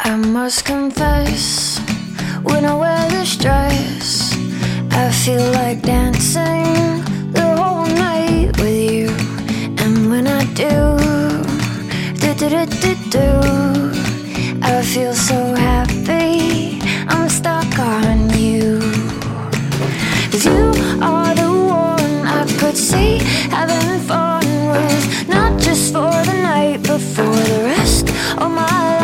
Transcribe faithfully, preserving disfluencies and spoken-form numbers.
I must confess, when I wear this dress, I feel like dancing the whole night with you. And when I do, do do do do do, I feel so happy, I'm stuck on you. 'Cause you are the one I could see having fun with, not just for the night, but for the rest of my life.